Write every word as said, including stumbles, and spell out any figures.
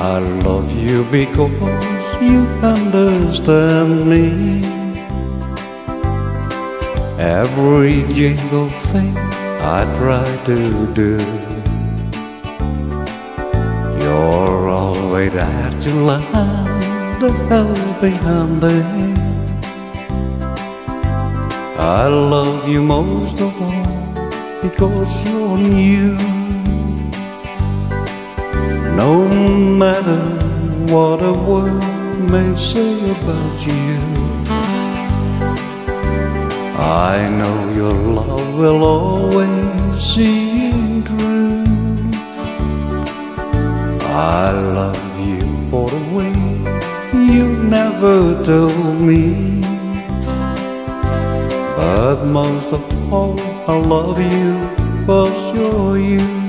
I love you because you understand me. Every jingle thing I try to do, you're always there to lend a helping hand there. I love you most of all because you're new. No matter what a world may say about you, I know your love will always see true. I love you for the way you never told me, but most of all I love you 'cause you're you.